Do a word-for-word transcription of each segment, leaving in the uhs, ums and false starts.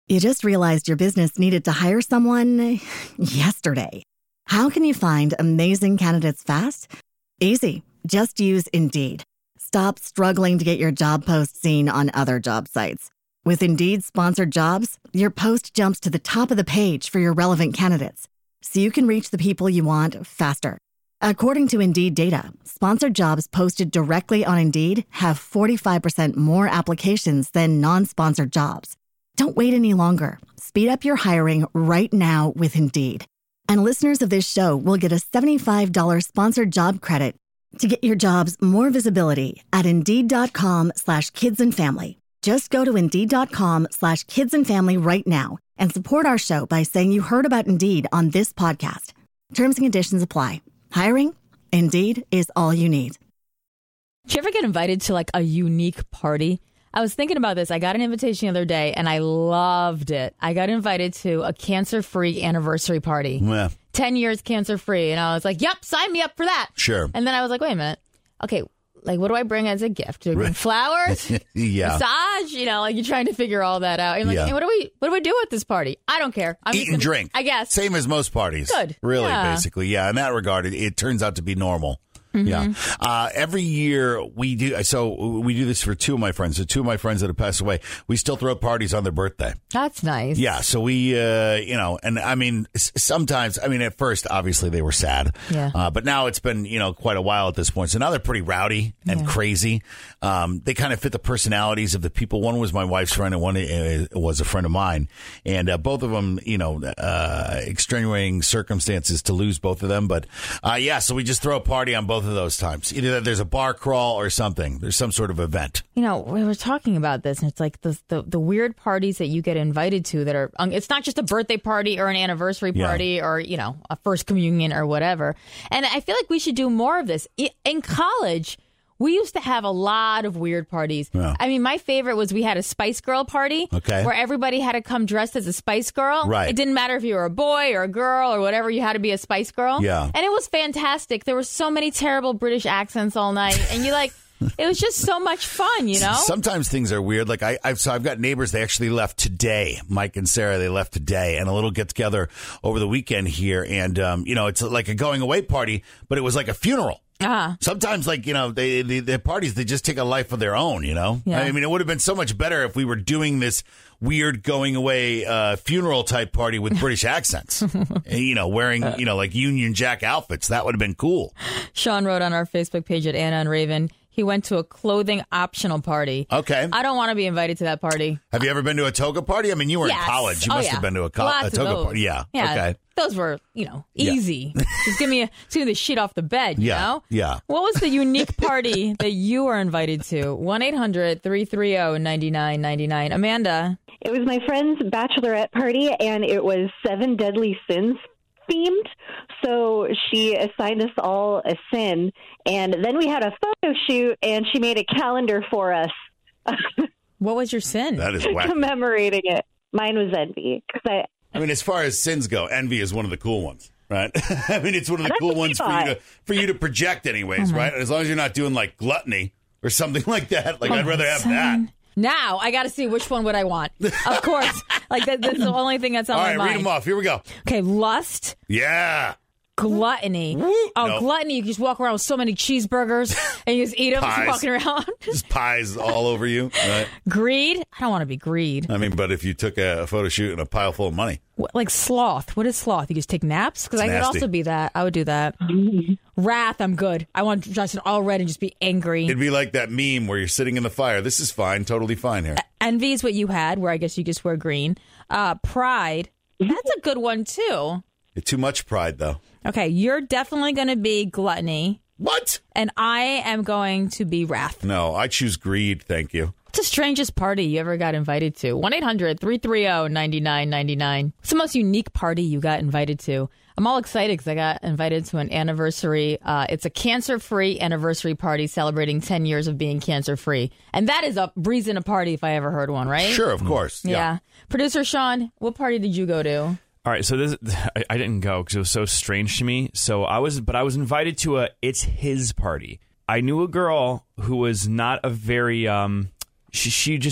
You just realized your business needed to hire someone yesterday. How can you find amazing candidates fast? Easy. Just use Indeed. Stop struggling to get your job post seen on other job sites. With Indeed sponsored jobs, your post jumps to the top of the page for your relevant candidates, so you can reach the people you want faster. According to Indeed data, sponsored jobs posted directly on Indeed have forty-five percent more applications than non-sponsored jobs. Don't wait any longer. Speed up your hiring right now with Indeed. And listeners of this show will get a seventy-five dollars sponsored job credit to get your jobs more visibility at Indeed.com slash kids and family. Just go to Indeed.com slash kids and family right now and support our show by saying you heard about Indeed on this podcast. Terms and conditions apply. Hiring? Indeed is all you need. Did you ever get invited to like a unique party? I was thinking about this. I got an invitation the other day, and I loved it. I got invited to a cancer-free anniversary party. Yeah. Ten years cancer-free. And I was like, yep, sign me up for that. Sure. And then I was like, wait a minute. Okay, like, what do I bring as a gift? Do I bring flowers? Yeah. Massage? You know, like, you're trying to figure all that out. And like, Yeah. hey, what do we what do we do at this party? I don't care. I'm Eat just and gonna- drink. I guess. Same as most parties. Good. Really, Yeah. basically. Yeah, in that regard, it, it turns out to be normal. Yeah. Uh, every year we do, so we do this for two of my friends. So two of my friends that have passed away, we still throw parties on their birthday. That's nice. Yeah. So we, uh, you know, and I mean, s- sometimes, I mean, at first, obviously they were sad. Yeah. Uh, but now it's been, you know, quite a while at this point. So now they're pretty rowdy and Yeah. crazy. Um, they kind of fit the personalities of the people. One was my wife's friend and one uh, was a friend of mine. And uh, both of them, you know, uh, extenuating circumstances to lose both of them. But uh, yeah, so we just throw a party on both of those times. Either there's a bar crawl or something. There's some sort of event. You know, we were talking about this, and it's like the, the the weird parties that you get invited to that are, um, it's not just a birthday party or an anniversary Yeah. party or, you know, a first communion or whatever. And I feel like we should do more of this. I- In college, we used to have a lot of weird parties. Yeah. I mean, my favorite was we had a Spice Girl party Okay. where everybody had to come dressed as a Spice Girl. Right. It didn't matter if you were a boy or a girl or whatever, you had to be a Spice Girl. Yeah. And it was fantastic. There were so many terrible British accents all night. And you like, it was just so much fun, you know? Sometimes things are weird. Like I, I've so I've got neighbors. They actually left today. Mike and Sarah. They left today, and a little get together over the weekend here. And um, you know, it's like a going away party, but it was like a funeral. Uh-huh. Sometimes, like, you know, they, they their parties, they just take a life of their own, you know? Yeah. I mean, it would have been so much better if we were doing this weird going away uh, funeral type party with British accents. You know, wearing, you know, like Union Jack outfits. That would have been cool. Sean wrote on our Facebook page at Anna and Raven, he went to a clothing optional party. Okay. I don't want to be invited to that party. Have you ever been to a toga party? I mean, you were Yes. in college. You Oh, must yeah. have been to a, co- Lots a of toga those. party. Yeah. Yeah. Okay. Those were, you know, Yeah. easy. Just give me, a, just give me the shit off the bed, you Yeah. know? Yeah. What was the unique party that you were invited to? one eight hundred three three zero nine nine nine nine. Amanda. It was my friend's bachelorette party, and it was Seven Deadly Sins themed. So she assigned us all a sin, and then we had a photo shoot, and she made a calendar for us What was your sin? That is wacky. commemorating it. Mine was envy, because I I mean, as far as sins go, envy is one of the cool ones, right? I mean, it's one of the That's cool what ones we for you to thought. for you to project, anyways, right? As long as you're not doing like gluttony or something like that. Like, I'd rather have that. Now I got to see which one would I want. Of course, like that, that's the only thing that's on All my right, mind. read them off. Here we go. Okay, lust, Yeah. gluttony. Oh, No. gluttony! You just walk around with so many cheeseburgers and you just eat them. Pies. Walking around. Just pies all over you, right? Greed. I don't want to be greed. I mean, but if you took a photo shoot and a pile full of money, What, like sloth. What is sloth? You just take naps? Because I It's could nasty. also be that. I would do that. Wrath. I'm good. I want to dress in all red and just be angry. it'd be like that meme where you're sitting in the fire. This is fine, totally fine here. Envy is what you had, where I guess you just wear green. Uh, pride. That's a good one too. Too much pride, though. Okay, you're definitely going to be gluttony, What? and I am going to be wrath. No, I choose greed. Thank you. What's the strangest party you ever got invited to? one eight hundred three three zero nine nine nine nine. What's the most unique party you got invited to? I'm all excited because I got invited to an anniversary. Uh, it's a cancer-free anniversary party celebrating ten years of being cancer-free. And that is a breeze in a party if I ever heard one, right? Sure, of course. Yeah. Yeah. Producer Sean, what party did you go to? All right, so this I, I didn't go because it was so strange to me. So I was, but I was invited to a it's his party. I knew a girl who was not a very um, she she just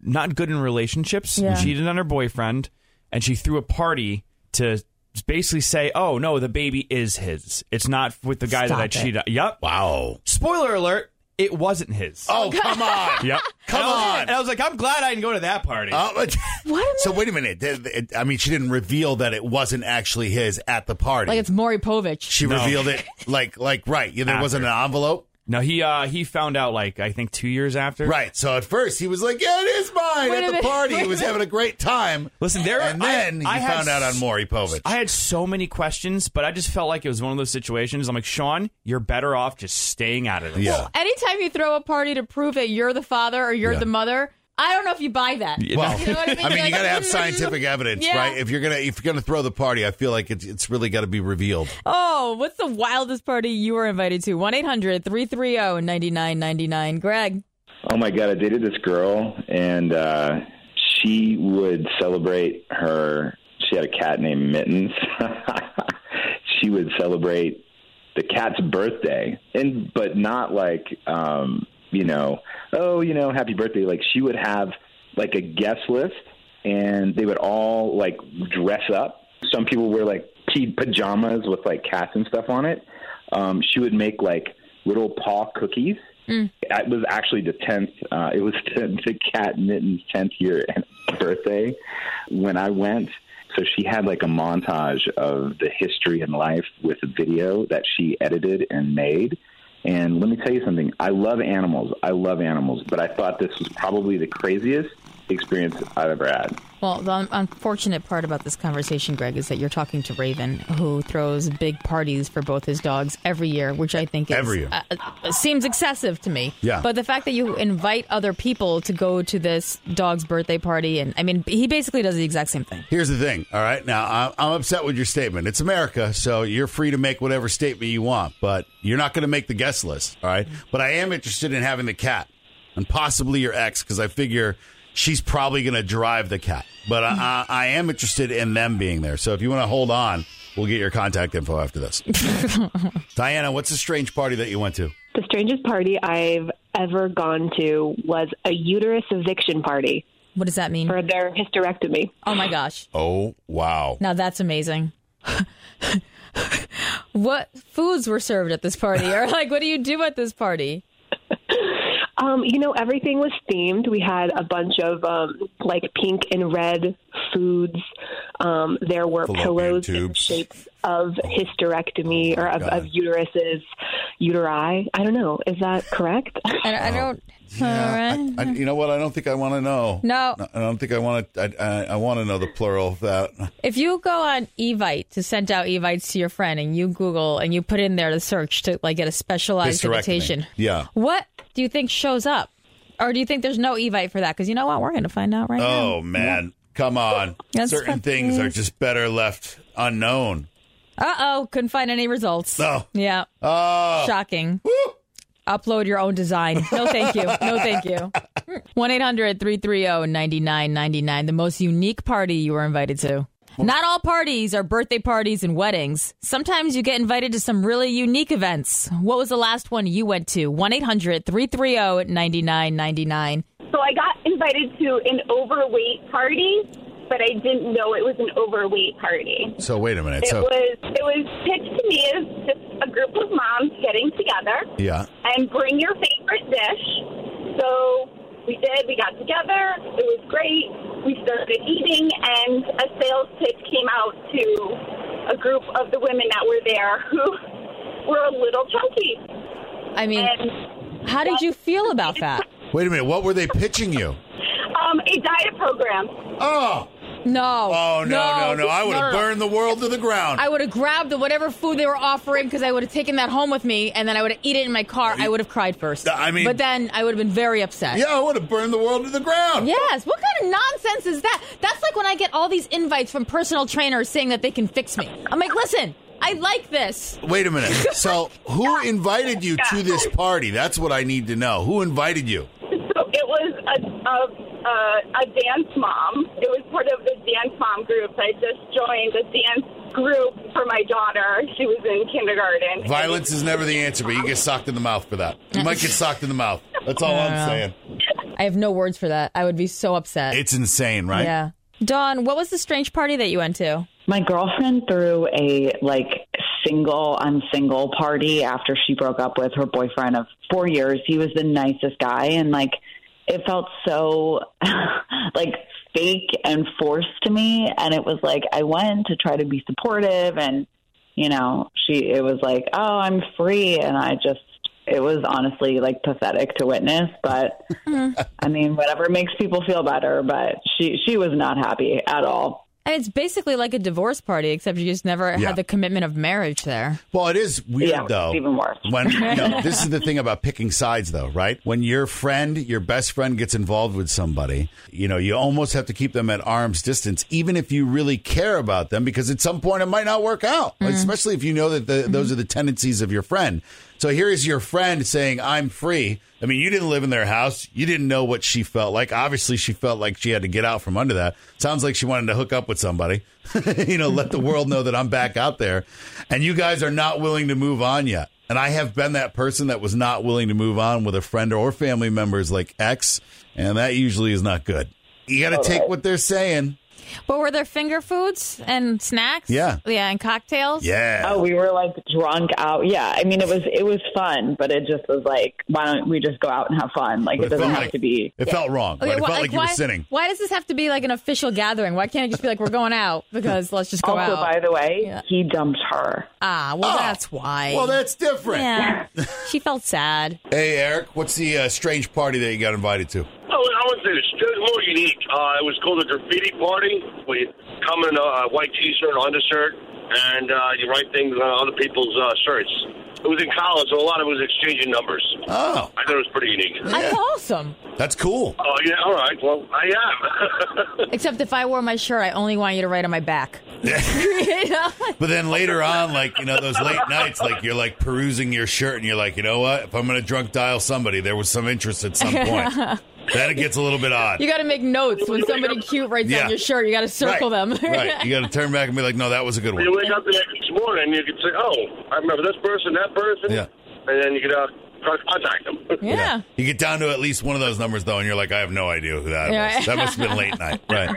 not good in relationships. Yeah. Cheated on her boyfriend, and she threw a party to basically say, "Oh no, the baby is his. It's not with the guy Stop that I it. cheated." Yep. Wow. Spoiler alert: it wasn't his. Oh, come on. Yep. Come and I was, on. And I was like, I'm glad I didn't go to that party. Uh, but- What? so wait a minute. Did- it- I mean, she didn't reveal that it wasn't actually his at the party. Like it's Maury Povich. she No. revealed it like, like right. Yeah, there After. wasn't an envelope. no, he uh, he found out like I think two years after. Right. So at first he was like, "Yeah, it is mine." Wait a at the minute. party, Wait he a was minute. having a great time. Listen, there. and then I, I he had found out on s- Maury Povich. I had so many questions, but I just felt like it was one of those situations. I'm like, Sean, you're better off just staying out of this. Yeah. Anytime you throw a party to prove that you're the father or you're Yeah. the mother, I don't know if you buy that. Well, You know what I mean? I mean, Like, you got to have scientific evidence, Yeah. right? If you're gonna if you're gonna throw the party, I feel like it's it's really got to be revealed. Oh, what's the wildest party you were invited to? one eight hundred three three zero nine nine nine nine. Greg. Oh my God, I dated this girl, and uh, she would celebrate her. She had a cat named Mittens. She would celebrate the cat's birthday, and but not like um, you know, oh, you know, happy birthday. Like she would have like a guest list, and they would all like dress up. Some people wear like p- pajamas with like cats and stuff on it. Um, she would make like little paw cookies. Mm. It was actually the tenth. Uh, it was the cat Mitten's tenth year birthday when I went. So she had like a montage of the history and life with a video that she edited and made. And let me tell you something. I love animals. I love animals, but I thought this was probably the craziest experience I've ever had. Well, the un- unfortunate part about this conversation, Greg, is that you're talking to Raven, who throws big parties for both his dogs every year, which I think is, Every year. Uh, uh, seems excessive to me. Yeah. But the fact that you invite other people to go to this dog's birthday party, and I mean, he basically does the exact same thing. Here's the thing, all right? Now, I'm, I'm upset with your statement. It's America, so you're free to make whatever statement you want, but you're not going to make the guest list, all right? But I am interested in having the cat and possibly your ex, because I figure she's probably going to drive the cat. But I, I, I am interested in them being there. So if you want to hold on, we'll get your contact info after this. Diana, what's the strange party that you went to? The strangest party I've ever gone to was a uterus eviction party What does that mean? for their hysterectomy. Oh, my gosh. Oh, wow. Now that's amazing. What foods were served at this party? Or, like, what do you do at this party? Um, you know, everything was themed. We had a bunch of um, like pink and red foods. Um, there were Fallopian pillows in the tubes. shapes of hysterectomy Oh, or my of, God. of uteruses, uteri. I don't know. Is that correct? I, I don't. Yeah, I, I, you know what? I don't think I want to know. No. I don't think I want to. I, I, I want to know the plural of that. If you go on Evite to send out Evites to your friend and you Google and you put in there to search to like get a specialized Hysterectomy. invitation, Yeah. what do you think shows up? Or do you think there's no Evite for that? Because you know what? We're going to find out right now. Oh, man. Come on. That's Certain fun. things are just better left unknown. Uh-oh. Couldn't find any results. No. Yeah. Oh. Shocking. Upload your own design. No, thank you. No, thank you. one eight hundred three three zero nine nine nine nine, the most unique party you were invited to. Not all parties are birthday parties and weddings. Sometimes you get invited to some really unique events. What was the last one you went to? one eight hundred three three zero nine nine nine nine. So I got invited to an overweight party, but I didn't know it was an overweight party. So wait a minute. It So was it was pitched to me as just a group of moms getting together yeah. and bring your favorite dish. So we did. We got together. It was great. We started eating, and a sales pitch came out to a group of the women that were there who were a little chunky. I mean, And how did you feel about that? Wait a minute. What were they pitching you? um, a diet program. Oh. No. Oh, no, no, no. I would No, have no, no. burned the world to the ground. I would have grabbed the whatever food they were offering because I would have taken that home with me, and then I would have eaten it in my car. I would have cried first. I mean- but then I would have been very upset. Yeah, I would have burned the world to the ground. Yes. What kind of nonsense is that? That's like when I get all these invites from personal trainers saying that they can fix me. I'm like, listen, I like this. Wait a minute. So who invited you to this party? That's what I need to know. Who invited you? So it was a, a, a, a dance mom. It was part of the dance mom group. I just joined a dance group for my daughter. She was in kindergarten. Violence is never the answer, but you get socked in the mouth for that. You might get socked in the mouth. That's all I'm saying. I have no words for that. I would be so upset. It's insane, right? Yeah. Dawn, what was the strange party that you went to? My girlfriend threw a like single I'm single party after she broke up with her boyfriend of four years. He was the nicest guy, and like it felt so like fake and forced to me. And it was like I went to try to be supportive, and you know, she it was like, oh, I'm free, and I just it was honestly like pathetic to witness. But I mean, whatever makes people feel better. But she she was not happy at all. And it's basically like a divorce party, except you just never Yeah. had the commitment of marriage there. Well, it is weird, Yeah, though. it's even worse. When, you know, this is the thing about picking sides, though, right? When your friend, your best friend gets involved with somebody, you know, you almost have to keep them at arm's distance, even if you really care about them, because at some point it might not work out, Mm-hmm. especially if you know that the, mm-hmm. those are the tendencies of your friend. So here is your friend saying, I'm free. I mean, you didn't live in their house. You didn't know what she felt like. Obviously, she felt like she had to get out from under that. Sounds like she wanted to hook up with somebody, you know, let the world know that I'm back out there. And you guys are not willing to move on yet. And I have been that person that was not willing to move on with a friend or family member's like ex. And that usually is not good. You got to take what they're saying. But were there finger foods and snacks? Yeah. Yeah, and cocktails? Yeah. Oh, we were like drunk out. Yeah, I mean, it was it was fun, but it just was like, why don't we just go out and have fun? Like, But it it doesn't felt have like- to be. It felt wrong. Okay, Right? It wh- felt like you why, were sinning. Why does this have to be like an official gathering? Why can't it just be like, we're going out? Because let's just go Also, out. by the way, Yeah. he dumped her. Ah, well, Oh. that's why. Well, that's different. Yeah. She felt sad. Hey, Eric, what's the uh, strange party that you got invited to? Oh, I would say it's it was more unique. Uh, it was called a graffiti party. where you come in a white T-shirt or undershirt, and uh, you write things on other people's uh, shirts. It was in college, so a lot of it was exchanging numbers. Oh. I thought it was pretty unique. That's awesome. That's cool. Oh, yeah, all right. Well, I am. Except if I wore my shirt, I only want you to write on my back. You know? But then later on, like, you know, those late nights, like, you're, like, perusing your shirt, and you're like, you know what? If I'm going to drunk dial somebody, there was some interest at some point. Then it gets a little bit odd. You got to make notes when somebody cute writes Yeah. on your shirt. You got to circle right. them. Right. You got to turn back and be like, no, that was a good one. You wake up the next morning, you can say, oh, I remember this person, that person. Yeah. And then you can uh, try to contact them. Yeah. You get down to at least one of those numbers, though, and you're like, I have no idea who that Yeah. was. That must have been late night. Right.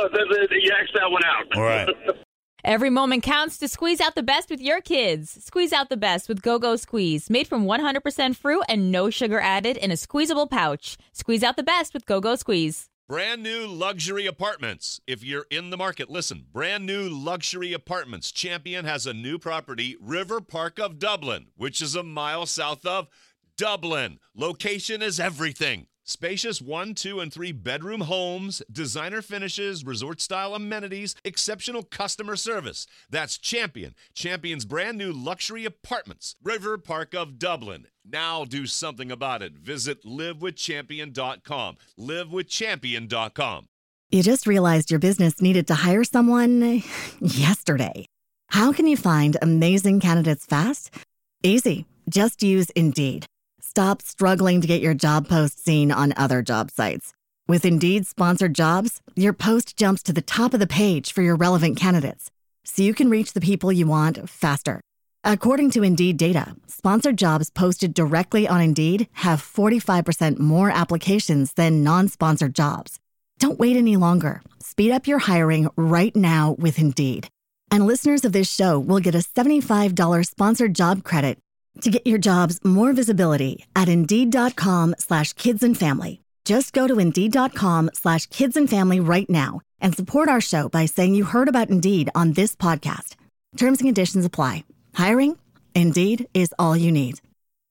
You X that one out. All right. Every moment counts to squeeze out the best with your kids. Squeeze out the best with Go-Go Squeeze, made from one hundred percent fruit and no sugar added in a squeezable pouch. Squeeze out the best with Go-Go Squeeze. Brand new luxury apartments. If you're in the market, listen. Brand new luxury apartments. Champion has a new property, River Park of Dublin, which is a mile south of Dublin. Location is everything. Spacious one, two, and three bedroom homes, designer finishes, resort-style amenities, exceptional customer service. That's Champion. Champion's brand new luxury apartments. River Park of Dublin. Now do something about it. Visit live with champion dot com. live with champion dot com. You just realized your business needed to hire someone yesterday. How can you find amazing candidates fast? Easy. Just use Indeed. Stop struggling to get your job post seen on other job sites. With Indeed sponsored jobs, your post jumps to the top of the page for your relevant candidates, so you can reach the people you want faster. According to Indeed data, sponsored jobs posted directly on Indeed have forty-five percent more applications than non-sponsored jobs. Don't wait any longer. Speed up your hiring right now with Indeed. And listeners of this show will get a seventy-five dollars sponsored job credit to get your jobs more visibility at Indeed.com slash kids and family. Just go to Indeed.com slash kids and family right now and support our show by saying you heard about Indeed on this podcast. Terms and conditions apply. Hiring? Indeed is all you need.